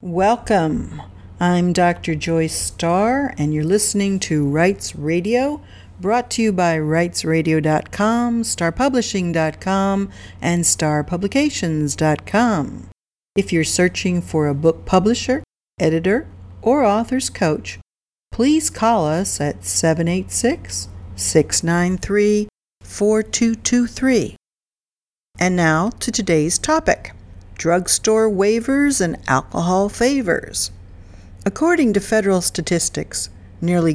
Welcome. I'm Dr. Joyce Starr, and you're listening to Rights Radio, brought to you by RightsRadio.com, StarPublishing.com, and StarPublications.com. If you're searching for a book publisher, editor, or author's coach, please call us at 786-693-4223. And now to today's topic: drugstore waivers and alcohol favors. According to federal statistics, nearly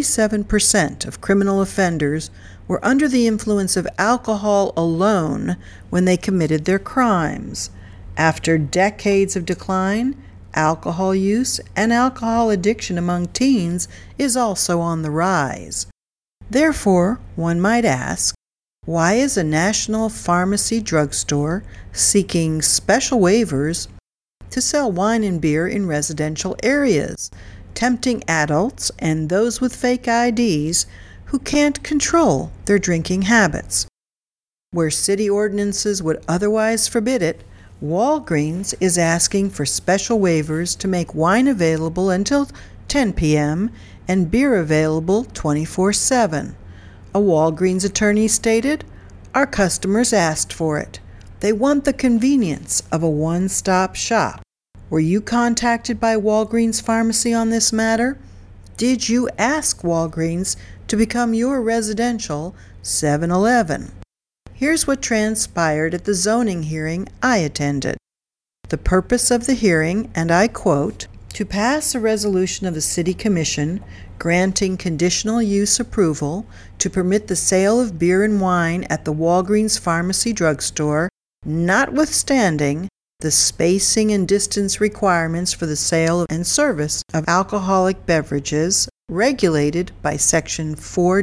37% of criminal offenders were under the influence of alcohol alone when they committed their crimes. After decades of decline, alcohol use and alcohol addiction among teens is also on the rise. Therefore, one might ask, why is a national pharmacy drugstore seeking special waivers to sell wine and beer in residential areas, tempting adults and those with fake IDs who can't control their drinking habits? Where city ordinances would otherwise forbid it, Walgreens is asking for special waivers to make wine available until 10 p.m. and beer available 24/7. A Walgreens attorney stated, "Our customers asked for it. They want the convenience of a one-stop shop." Were you contacted by Walgreens Pharmacy on this matter? Did you ask Walgreens to become your residential 7-Eleven? Here's what transpired at the zoning hearing I attended. The purpose of the hearing, and I quote, "to pass a resolution of the City Commission granting conditional use approval to permit the sale of beer and wine at the Walgreens Pharmacy drugstore, notwithstanding the spacing and distance requirements for the sale and service of alcoholic beverages regulated by Section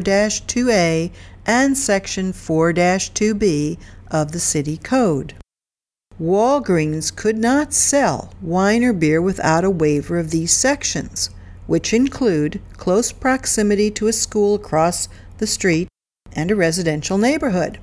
4-2A and Section 4-2B of the City Code." Walgreens could not sell wine or beer without a waiver of these sections, which include close proximity to a school across the street and a residential neighborhood.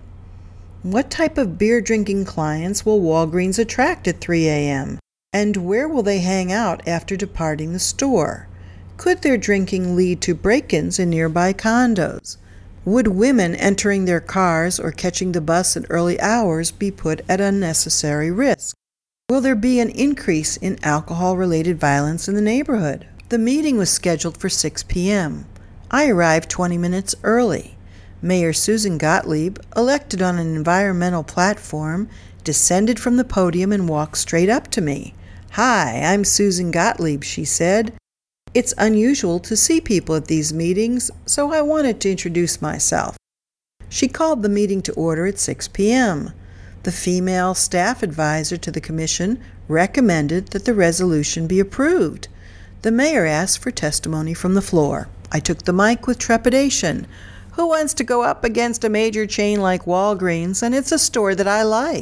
What type of beer drinking clients will Walgreens attract at 3 a.m.? And where will they hang out after departing the store? Could their drinking lead to break-ins in nearby condos? Would women entering their cars or catching the bus at early hours be put at unnecessary risk? Will there be an increase in alcohol-related violence in the neighborhood? The meeting was scheduled for 6 p.m. I arrived 20 minutes early. Mayor Susan Gottlieb, elected on an environmental platform, descended from the podium and walked straight up to me. "Hi, I'm Susan Gottlieb," she said. "It's unusual to see people at these meetings, so I wanted to introduce myself." She called the meeting to order at 6 p.m. The female staff advisor to the commission recommended that the resolution be approved. The mayor asked for testimony from the floor. I took the mic with trepidation. Who wants to go up against a major chain like Walgreens, and it's a store that I like?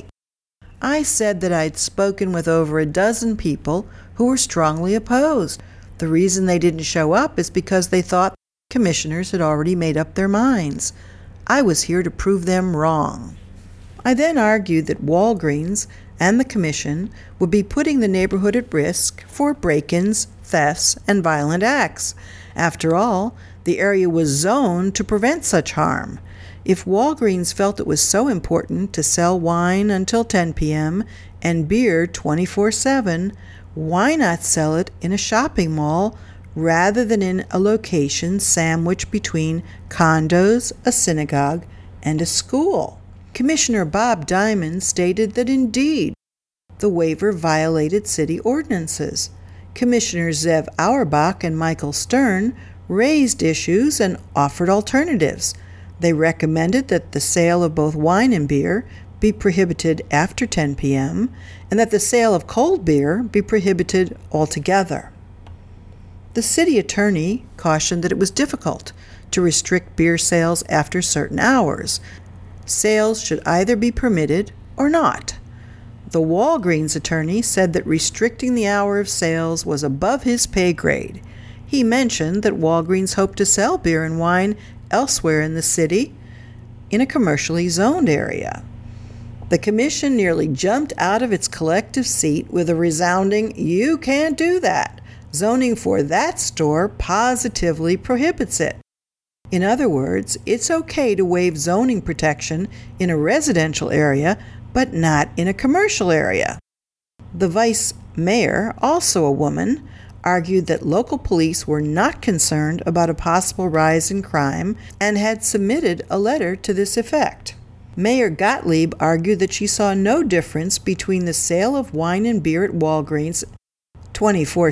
I said that I'd spoken with over a dozen people who were strongly opposed. The reason they didn't show up is because they thought commissioners had already made up their minds. I was here to prove them wrong. I then argued that Walgreens and the commission would be putting the neighborhood at risk for break-ins, thefts, and violent acts. After all, the area was zoned to prevent such harm. If Walgreens felt it was so important to sell wine until 10 p.m. and beer 24/7, why not sell it in a shopping mall rather than in a location sandwiched between condos, a synagogue, and a school? Commissioner Bob Diamond stated that indeed the waiver violated city ordinances. Commissioners Zev Auerbach and Michael Stern raised issues and offered alternatives. They recommended that the sale of both wine and beer be prohibited after 10 p.m. and that the sale of cold beer be prohibited altogether. The city attorney cautioned that it was difficult to restrict beer sales after certain hours. Sales should either be permitted or not. The Walgreens attorney said that restricting the hour of sales was above his pay grade. He mentioned that Walgreens hoped to sell beer and wine elsewhere in the city in a commercially zoned area. The commission nearly jumped out of its collective seat with a resounding, "You can't do that. Zoning for that store positively prohibits it." In other words, it's okay to waive zoning protection in a residential area, but not in a commercial area. The vice mayor, also a woman, argued that local police were not concerned about a possible rise in crime and had submitted a letter to this effect. Mayor Gottlieb argued that she saw no difference between the sale of wine and beer at Walgreens 24